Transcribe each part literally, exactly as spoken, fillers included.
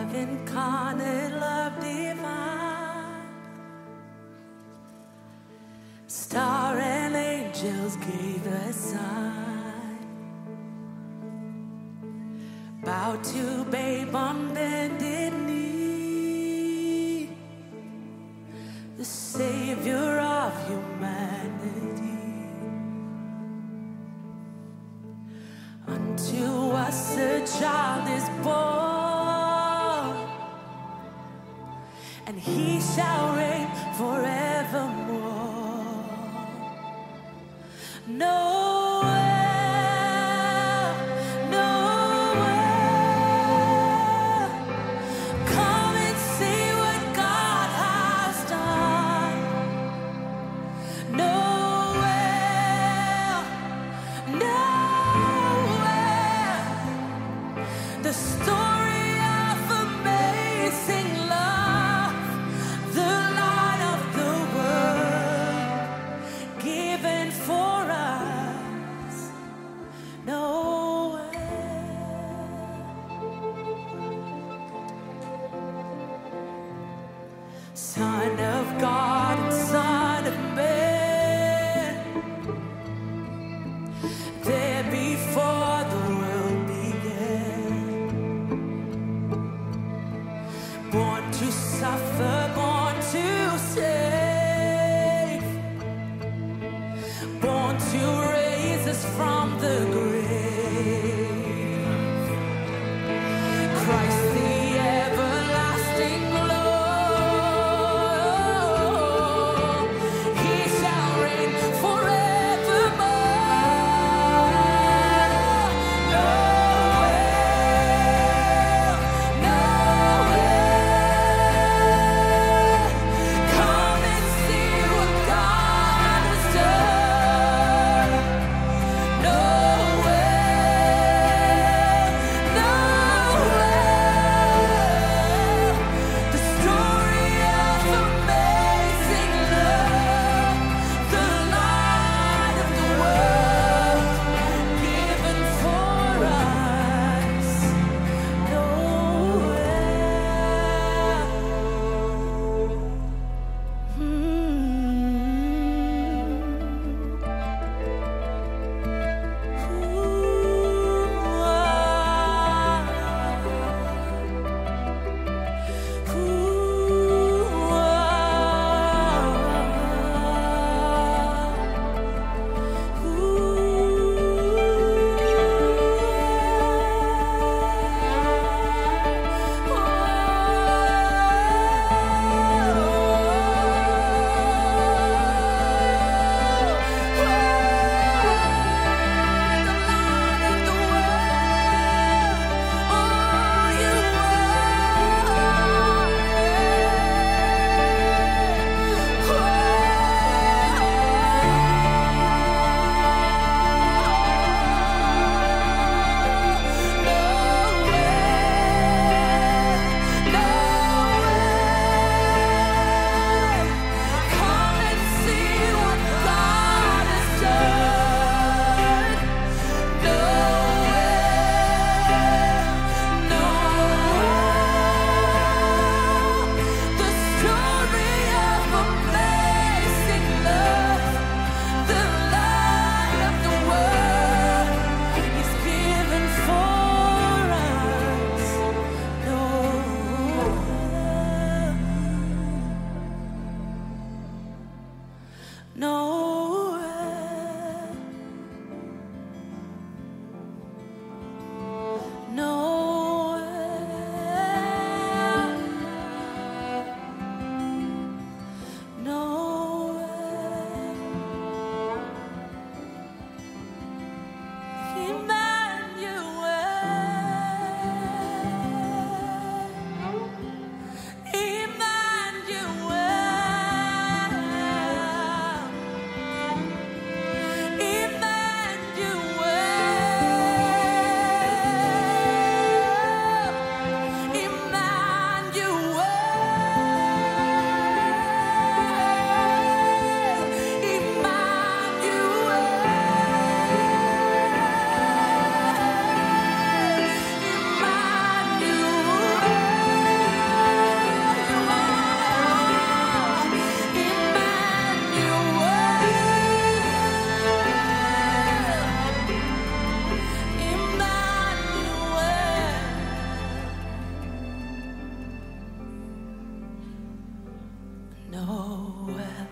incarnate love divine. Star and angels gave a sign. Bow to babe on bended knee, the Savior of humanity. Unto us a child is born, and he shall reign forevermore. Noel, Noel, come and see what God has done. Noel, Noel, the story of amazing love, the light of the world, given for us. Noel, Son of God and Son of Man, there before the world began, born to suffer, born to save, born to raise us from the grave. Christ the everlasting Lord, Noel,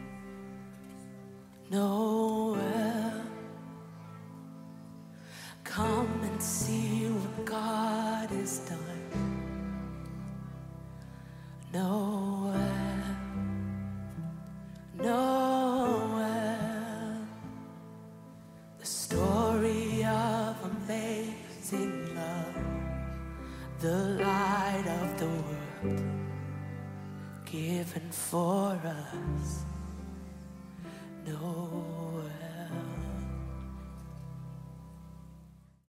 Noel, come and see what God has done. Noel, Noel, the story of amazing love, the light of the world given for us. No